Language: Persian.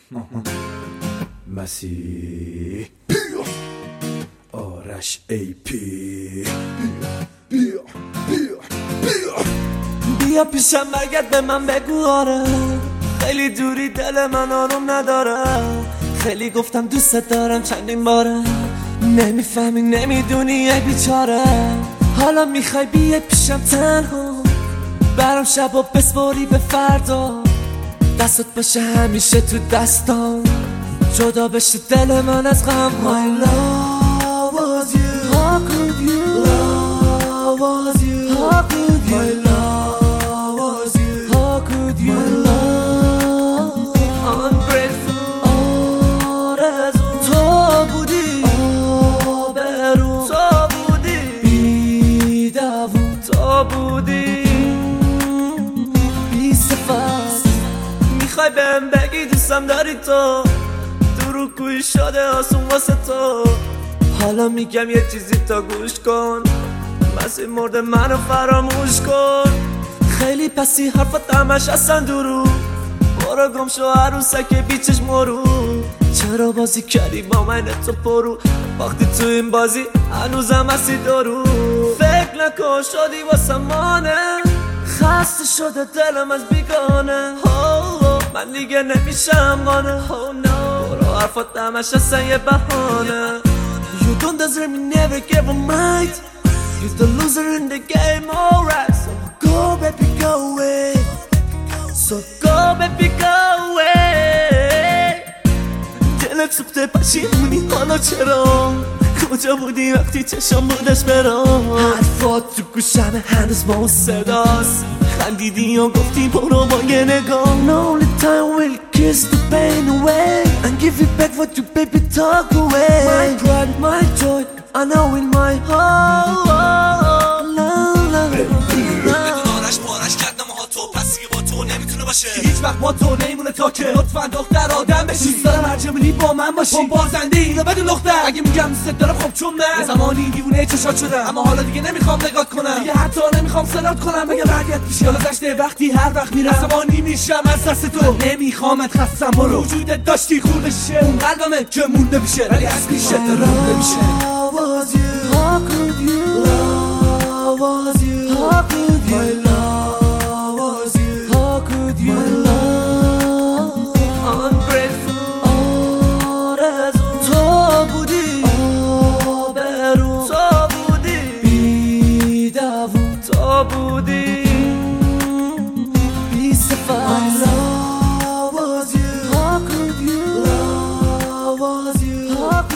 مسیح آرش ای پی بیا پیشم برگرد به من بگو آره خیلی دوری دل من آروم نداره خیلی گفتم دوست دارم چندین باره نمیفهمی نمیدونی ای بیچاره حالا میخوای بیا پیشم تنها برام شب و بسپاری به فردا دستت باشه همیشه تو دستان جدا بشه دل من از غم My love was you How could you Love was you How could you My love was you How could you My love Ungrateful آرزو تو بودی آبرو تو بودی بی‌دوام تو بودی بی صفت میخوای بهم بگی دوستم داری تو رو کوی شده آسون واسه تو حالا میگم یه چیزی تا گوش کن مسیح مرده منو فراموش کن خیلی پسی حرفات همش اصلا درو برو گم شو عروسک بیچش مرو چرا بازی کردی با من تو پرو وقتی تو این بازی هنوزم هستی دارو فکر نکن شدی واسه مانه خسته شده دلم از بیگانه من دیگه نمیشم قانه برو حرفات همش اصلا یه بهانه You don't deserve me, never give a mind You're the loser in the game, alright So go baby go away So go baby go away دلت سوخته پشیمونی حالا چرا کجا بودی وقتی چشم بودش برام حرفات تو گوشم هنوز با اون صداست خندیدی و گفتی برو با یه نگاه No only time will kiss the pain away And give it back what you baby talk away My pride, my joy, I know in my heart هیچ وقت ما تو نمیمونه تا که لطفا دختر آدم بشی دوست دارم هر جا میری با من باشی اون بازنده اینو بدون دختر اگه میگم دوست دارم خب چون من یه زمانی دیوونه چشات شدم اما حالا دیگه نمیخوام نگات کنم دیگه حتی نمیخوام صدات کنم مگه برگرد پیشی حالا گذشته وقتی هر وقت میرم عصبانی میشم از دست تو نمیخوامت خستم برو وجودت داشتی خورده شه اون قلبمه که مونده میشه ولی از پیشت رونده میشه How could you Love was you How could you My love was you How could you My love Ungrateful آرزو تو بودی آبرو تو بودی بی‌دوام تو بودی بی صفت My love was you How could you Love was you How could